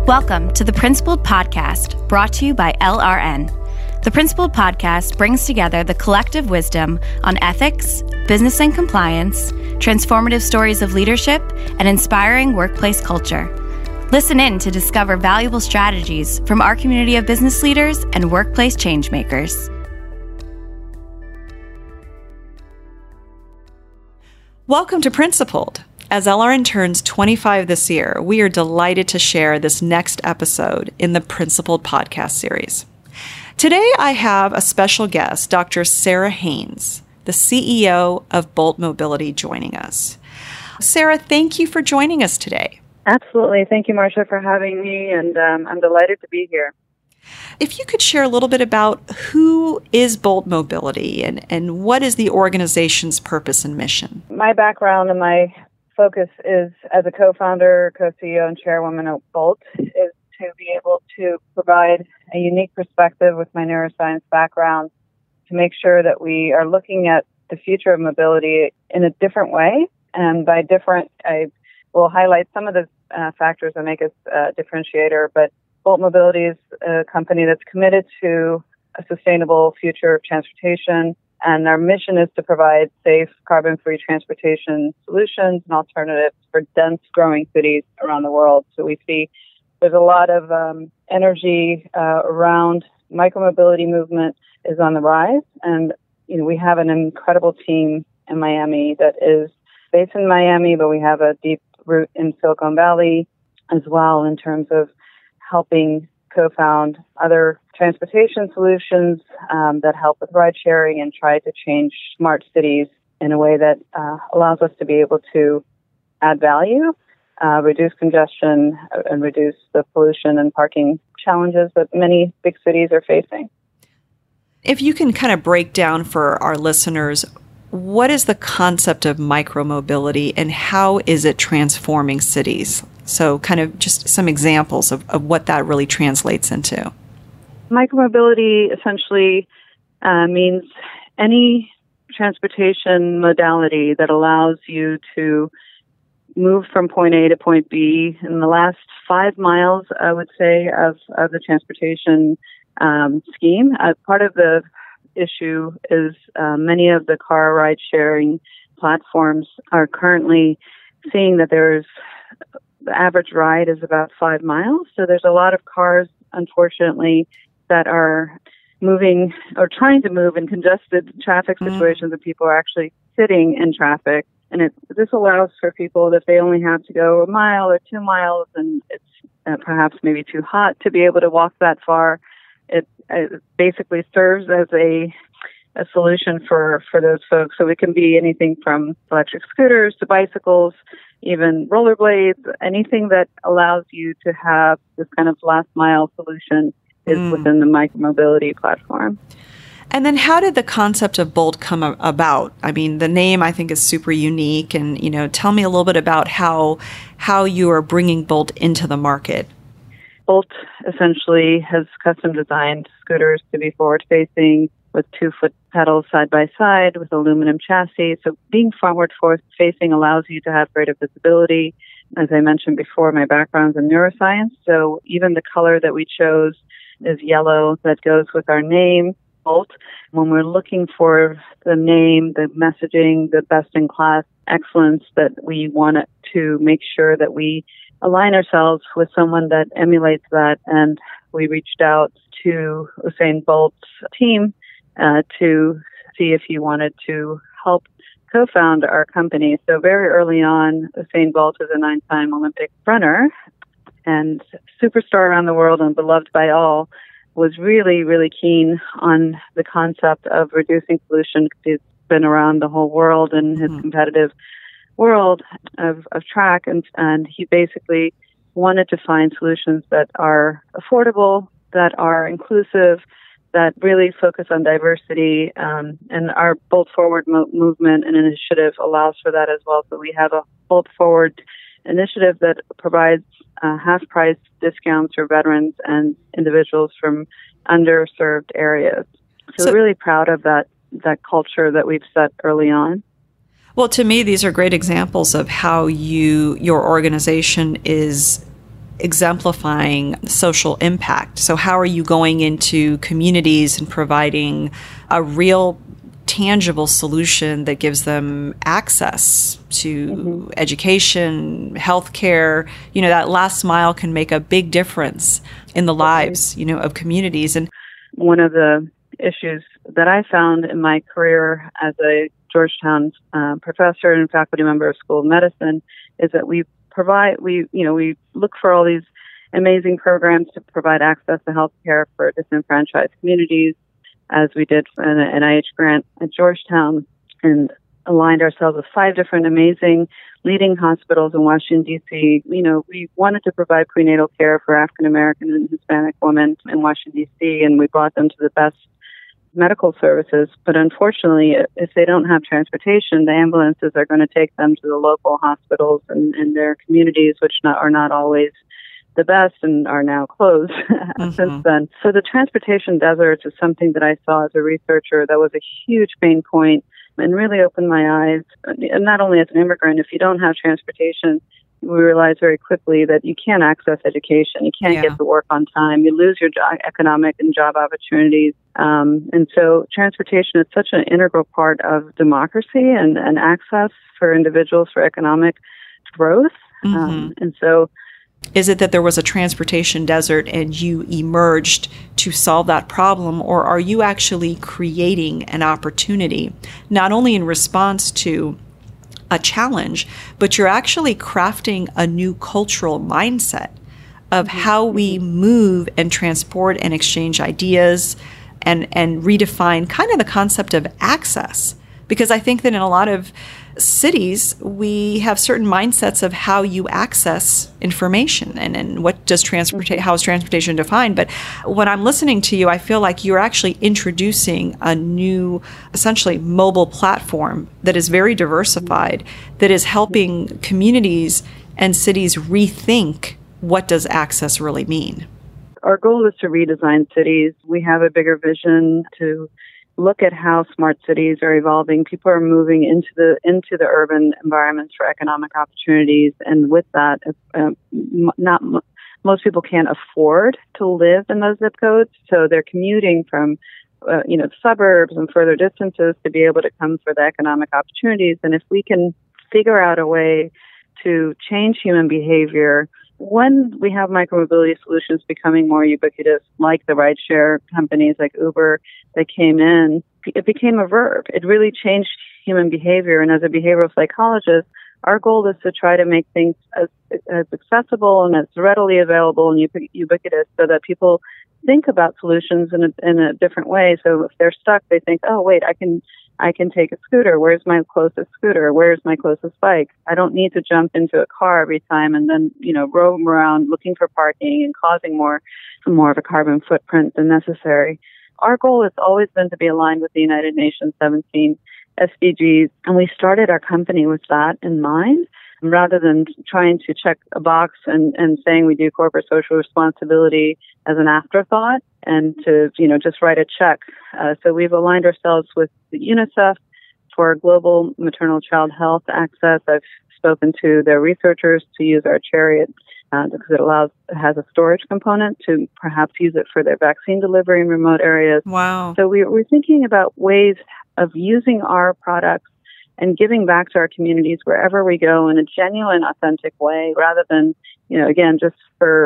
Welcome to the Principled Podcast, brought to you by LRN. The Principled Podcast brings together the collective wisdom on ethics, business and compliance, transformative stories of leadership, and inspiring workplace culture. Listen in to discover valuable strategies from our community of business leaders and workplace changemakers. Welcome to Principled. As LRN turns 25 this year, we are delighted to share this next episode in the Principled podcast series. Today, I have a special guest, Dr. Sarah Haynes, the CEO of Bolt Mobility, joining us. Sarah, thank you for joining us today. Absolutely. Thank you, Marcia, for having me, and I'm delighted to be here. If you could share a little bit about who is Bolt Mobility and what is the organization's purpose and mission? My background and my focus is as a co-founder, co-CEO, and chairwoman of Bolt is to be able to provide a unique perspective with my neuroscience background to make sure that we are looking at the future of mobility in a different way. And by different, I will highlight some of the factors that make us a differentiator, but Bolt Mobility is a company that's committed to a sustainable future of transportation. And our mission is to provide safe, carbon-free transportation solutions and alternatives for dense, growing cities around the world. So we see there's a lot of energy around micromobility movement is on the rise. And, we have an incredible team in Miami that is based in Miami, but we have a deep root in Silicon Valley as well in terms of helping co-found other transportation solutions that help with ride sharing and try to change smart cities in a way that allows us to be able to add value, reduce congestion, and reduce the pollution and parking challenges that many big cities are facing. If you can kind of break down for our listeners, what is the concept of micromobility and how is it transforming cities? So kind of just some examples of what that really translates into. Micromobility essentially means any transportation modality that allows you to move from point A to point B in the last 5 miles, I would say, of the transportation scheme. Part of the issue is many of the car ride-sharing platforms are currently seeing that the average ride is about 5 miles. So there's a lot of cars, unfortunately, that are moving or trying to move in congested traffic situations and people are actually sitting in traffic. And this allows for people that they only have to go 1 mile or 2 miles and it's perhaps maybe too hot to be able to walk that far. It basically serves as a solution for those folks. So it can be anything from electric scooters to bicycles, even rollerblades, anything that allows you to have this kind of last mile solution is within the micromobility platform. And then how did the concept of Bolt come about? I mean, the name I think is super unique and, tell me a little bit about how you are bringing Bolt into the market. Bolt essentially has custom designed scooters to be forward-facing with 2-foot pedals side by side with aluminum chassis. So being forward-facing allows you to have greater visibility. As I mentioned before, my background's in neuroscience, so even the color that we chose is yellow that goes with our name, Bolt. When we're looking for the name, the messaging, the best-in-class excellence, that we want to make sure that we align ourselves with someone that emulates that. And we reached out to Usain Bolt's team to see if he wanted to help co-found our company. So very early on, Usain Bolt is a 9-time Olympic runner and superstar around the world and beloved by all, was really, really keen on the concept of reducing pollution. He's been around the whole world in his competitive world of track, and he basically wanted to find solutions that are affordable, that are inclusive, that really focus on diversity, and our Bolt Forward movement and initiative allows for that as well. So we have a Bolt Forward initiative that provides half-price discounts for veterans and individuals from underserved areas. So really proud of that culture that we've set early on. Well, to me, these are great examples of how your organization is exemplifying social impact. So how are you going into communities and providing a real tangible solution that gives them access to education, healthcare? That last mile can make a big difference in the lives, of communities. And one of the issues that I found in my career as a Georgetown professor and faculty member of School of Medicine is that we look for all these amazing programs to provide access to healthcare for disenfranchised communities, as we did for an NIH grant at Georgetown, and aligned ourselves with 5 different amazing leading hospitals in Washington, D.C. We wanted to provide prenatal care for African American and Hispanic women in Washington, D.C., and we brought them to the best medical services. But unfortunately, if they don't have transportation, the ambulances are going to take them to the local hospitals and their communities, which are not always the best and are now closed since then. So the transportation deserts is something that I saw as a researcher that was a huge pain point and really opened my eyes. And not only as an immigrant, if you don't have transportation, we realized very quickly that you can't access education. You can't get to work on time. You lose your economic and job opportunities. And so transportation is such an integral part of democracy and access for individuals for economic growth. And so is it that there was a transportation desert and you emerged to solve that problem, or are you actually creating an opportunity, not only in response to a challenge, but you're actually crafting a new cultural mindset of how we move and transport and exchange ideas and redefine kind of the concept of access? Because I think that in a lot of cities, we have certain mindsets of how you access information and what does how is transportation defined. But when I'm listening to you, I feel like you're actually introducing a new, essentially mobile platform that is very diversified, that is helping communities and cities rethink what does access really mean. Our goal is to redesign cities. We have a bigger vision to look at how smart cities are evolving. People are moving into the urban environments for economic opportunities, and with that, most people can't afford to live in those zip codes, so they're commuting from the suburbs and further distances to be able to come for the economic opportunities. And if we can figure out a way to change human behavior, when we have micromobility solutions becoming more ubiquitous, like the rideshare companies like Uber that came in, it became a verb. It really changed human behavior. And as a behavioral psychologist, our goal is to try to make things as accessible and as readily available and ubiquitous so that people think about solutions in a different way. So if they're stuck, they think, oh, wait, I can take a scooter. Where's my closest scooter? Where's my closest bike? I don't need to jump into a car every time and then, roam around looking for parking and causing more of a carbon footprint than necessary. Our goal has always been to be aligned with the United Nations 17 SDGs, and we started our company with that in mind, rather than trying to check a box and saying we do corporate social responsibility as an afterthought and to, just write a check. So we've aligned ourselves with the UNICEF for global maternal child health access. I've spoken to their researchers to use our Chariot because it has a storage component to perhaps use it for their vaccine delivery in remote areas. Wow. So we're thinking about ways of using our products and giving back to our communities wherever we go in a genuine, authentic way, rather than, again, just for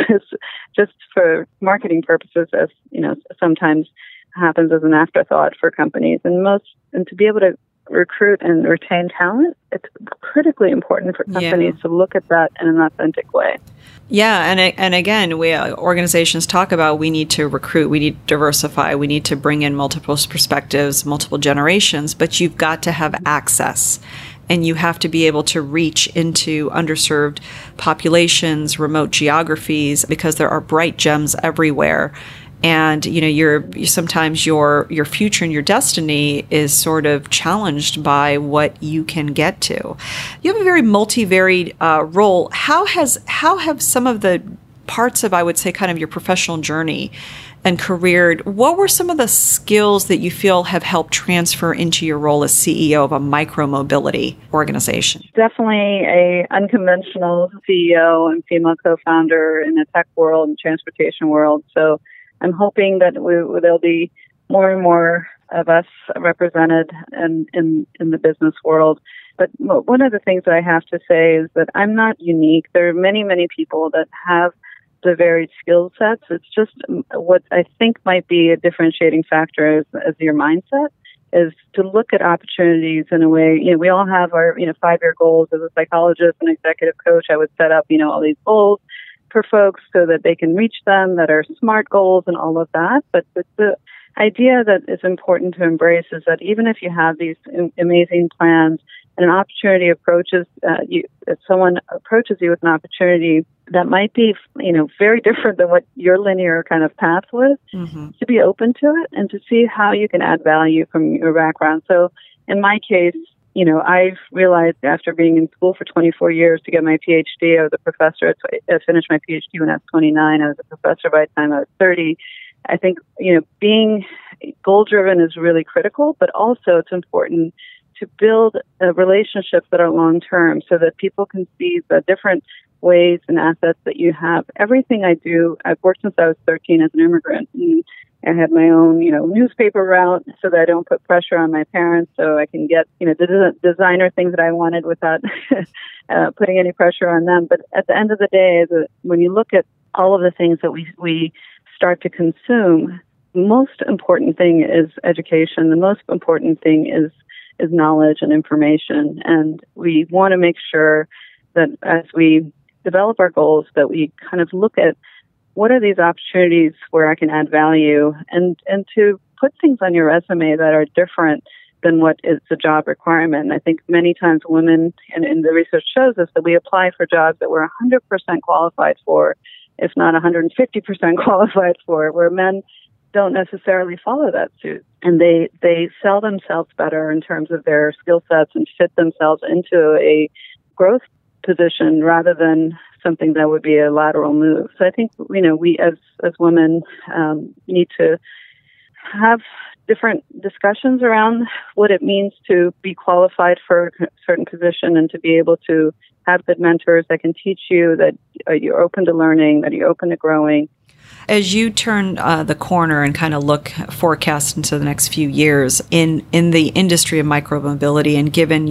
marketing purposes, as sometimes happens as an afterthought for companies. And to be able to recruit and retain talent, it's critically important for companies to look at that in an authentic way. Yeah, and again, organizations talk about we need to recruit, we need to diversify, we need to bring in multiple perspectives, multiple generations, but you've got to have access. And you have to be able to reach into underserved populations, remote geographies, because there are bright gems everywhere. And, sometimes your future and your destiny is sort of challenged by what you can get to. You have a very multivaried role. How have some of the parts of, I would say, kind of your professional journey and career, what were some of the skills that you feel have helped transfer into your role as CEO of a micromobility organization? Definitely a unconventional CEO and female co-founder in the tech world and transportation world. So I'm hoping that there'll be more and more of us represented in the business world. But one of the things that I have to say is that I'm not unique. There are many, many people that have the varied skill sets. It's just what I think might be a differentiating factor as your mindset is to look at opportunities in a way. We all have our 5-year goals. As a psychologist and executive coach, I would set up all these goals for folks so that they can reach them, that are SMART goals and all of that. But the idea that is important to embrace is that even if you have these amazing plans and an opportunity approaches if someone approaches you with an opportunity that might be very different than what your linear kind of path was, to be open to it and to see how you can add value from your background. So in my case, I've realized after being in school for 24 years to get my PhD, I was a professor. I finished my PhD when I was 29. I was a professor by the time I was 30. I think, being goal-driven is really critical, but also it's important to build relationships that are long-term so that people can see the different ways and assets that you have. Everything I do, I've worked since I was 13 as an immigrant. And I had my own, newspaper route so that I don't put pressure on my parents, so I can get, the designer things that I wanted without putting any pressure on them. But at the end of the day, when you look at all of the things that we start to consume, the most important thing is education. The most important thing is knowledge and information. And we want to make sure that as we develop our goals, that we kind of look at what are these opportunities where I can add value and to put things on your resume that are different than what is the job requirement. And I think many times women, and the research shows us, that we apply for jobs that we're 100% qualified for, if not 150% qualified for, where men don't necessarily follow that suit. And they sell themselves better in terms of their skill sets and fit themselves into a growth position rather than something that would be a lateral move. So I think, we as women need to have different discussions around what it means to be qualified for a certain position and to be able to have good mentors that can teach you that you're open to learning, that you're open to growing. As you turn the corner and kind of forecast into the next few years in the industry of micromobility, and given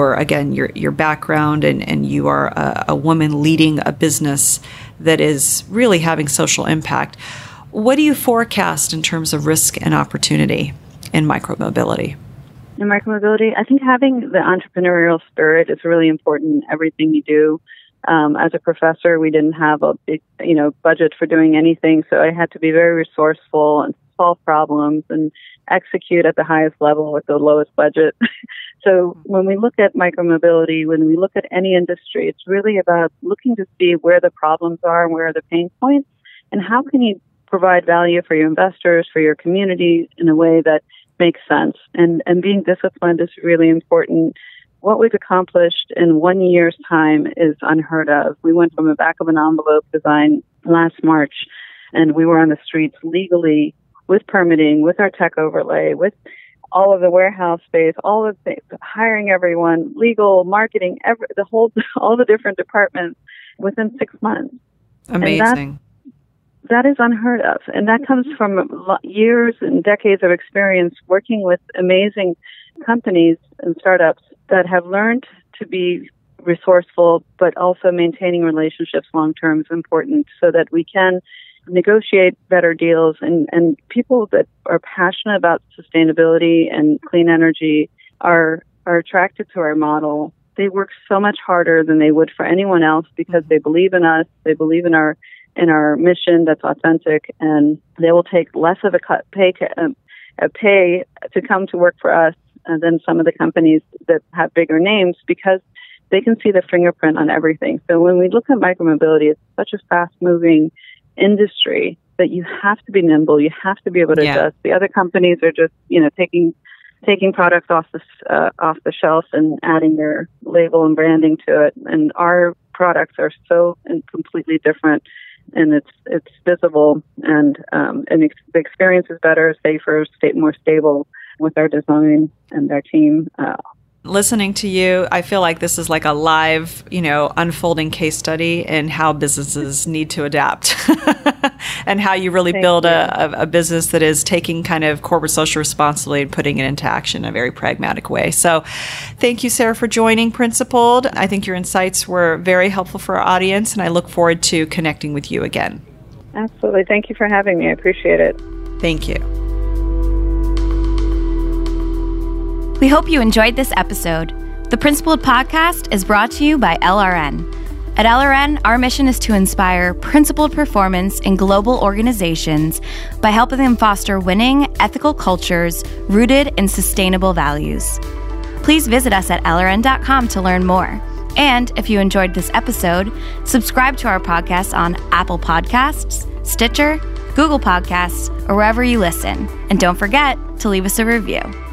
your background and you are a woman leading a business that is really having social impact, what do you forecast in terms of risk and opportunity in micromobility? In micromobility, I think having the entrepreneurial spirit is really important in everything you do. As a professor, we didn't have a big, budget for doing anything, so I had to be very resourceful and solve problems and execute at the highest level with the lowest budget. So when we look at micromobility, when we look at any industry, it's really about looking to see where the problems are and where are the pain points, and how can you provide value for your investors, for your community in a way that makes sense. And being disciplined is really important. What we've accomplished in 1 year's time is unheard of. We went from a back of an envelope design last March, and we were on the streets legally with permitting, with our tech overlay, with all of the warehouse space, all of the hiring everyone, legal, marketing, all the different departments within 6 months. Amazing. That is unheard of. And that comes from years and decades of experience working with amazing companies and startups that have learned to be resourceful, but also maintaining relationships long-term is important so that we can negotiate better deals. And people that are passionate about sustainability and clean energy are attracted to our model. They work so much harder than they would for anyone else because they believe in us, they believe in our mission that's authentic, and they will take less of a pay to come to work for us than some of the companies that have bigger names because they can see the fingerprint on everything. So when we look at micromobility, it's such a fast-moving industry that you have to be nimble. You have to be able to adjust. The other companies are just, taking products off the shelf and adding their label and branding to it. And our products are so completely different and it's visible, and the experience is better, safer, more stable with our design and our team. Listening to you, I feel like this is like a live, unfolding case study in how businesses need to adapt and how you really build a business that is taking kind of corporate social responsibility and putting it into action in a very pragmatic way. So thank you, Sarah, for joining Principled. I think your insights were very helpful for our audience, and I look forward to connecting with you again. Absolutely. Thank you for having me. I appreciate it. Thank you. We hope you enjoyed this episode. The Principled Podcast is brought to you by LRN. At LRN, our mission is to inspire principled performance in global organizations by helping them foster winning, ethical cultures rooted in sustainable values. Please visit us at LRN.com to learn more. And if you enjoyed this episode, subscribe to our podcast on Apple Podcasts, Stitcher, Google Podcasts, or wherever you listen. And don't forget to leave us a review.